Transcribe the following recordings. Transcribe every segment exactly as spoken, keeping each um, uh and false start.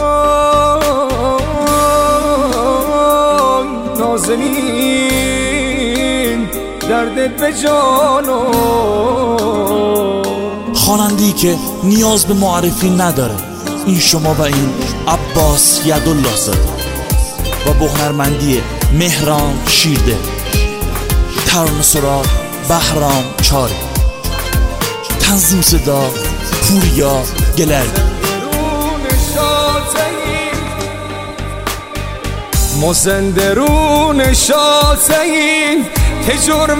نازنین دردت به جانو. خواننده‌ای که نیاز به معرفی نداره، این شما و این عباس یدالله زاده و با هنرمندی مهران شیرده، ترانه سرا بهرام چاری، تنظیم صدا پوریا گلردی. ما زندرون شاتیم تجور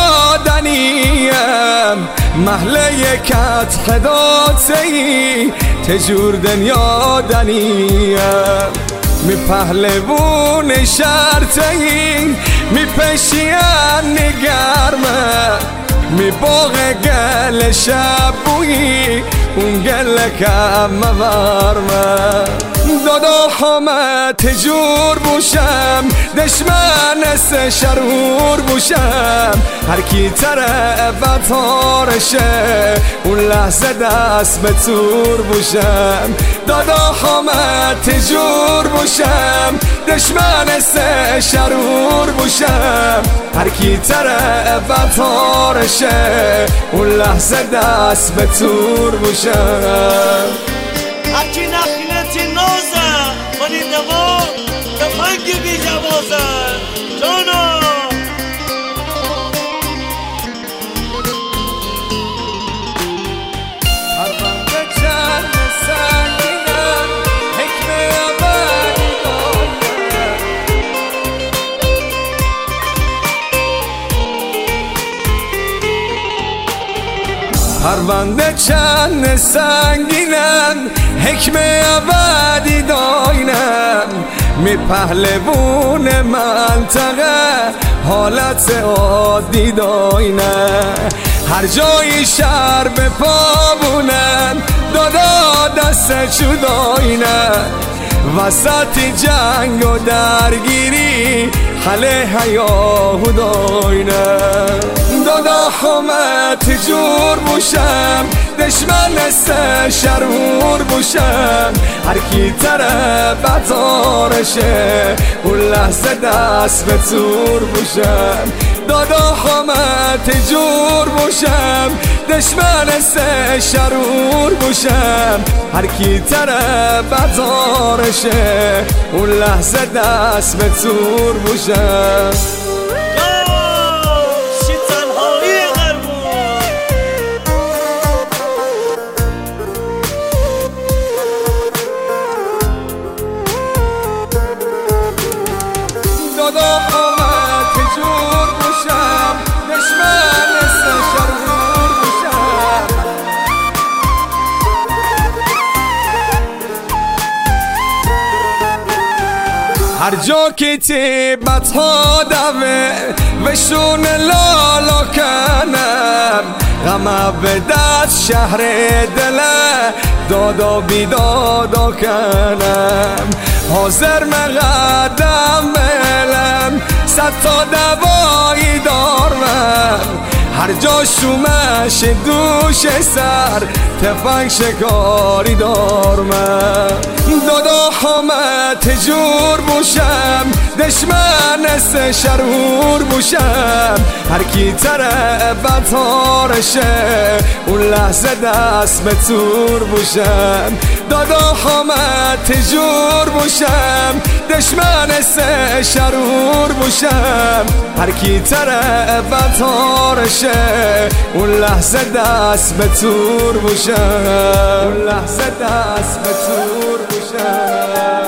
ولادنیم، محله کت خداتیم تجور دنیا دنیم. می پهلوون شرطیم می پشیان نگرمه، می باغ گل شبویی اون گل کم مورمه. دادا همه تجور بوشم، دشمن است شرور بوشم، هر کی تره بطارشه اون لحظه دست به تور بوشم. دادا همه تجور بوشم، دشمن است شرور بوشم، هر کی تره بطارشه اون لحظه دست به تور بوشم. هرکی نخیلتی نازه ولی دوام تفنگی بی جوازه جانا. پرونده چند سنگینم حکمه ابدی دارم. پرونده چند سنگینم حکمه ابدی داینم، می پهلوون منطقه حالت عادی داینه. هر جایی شهر به پابونن دادا دست چوداینه، وسط جنگ و درگیری حله حیاهو داینه. دادا همه تجور بوشم، دشمن است شرور بوشم، هر کی تره بطارشه اون لحظه دست به تور بوشم. دادا همه تجور بوشم، دشمن است شرور بوشم، هر کی تره بطارشه اون لحظه دست به تور بوشم. دادا همه تجور بوشم، دشمن است شرور بوشم. هر جا که تیبت ها دوه وشون لالا کنم، غمه به دست شهر دله دادا بی دادا کنم. حاضر مقدم بلم صد تا دوایی دارم، هر جا شومش دوش سر تفنگ شکاری دارم. دادا همه تجور بوشم، دشمن است شرور بوشم، هر کی تره بطارشه اون لحظه دست به تور بوشم. دادا همه تجور بوشم، دشمن است شرور بوشم، هر کی تره بطارشه اون لحظه دست به تور بوشم، اون لحظه دست به تور بوشم.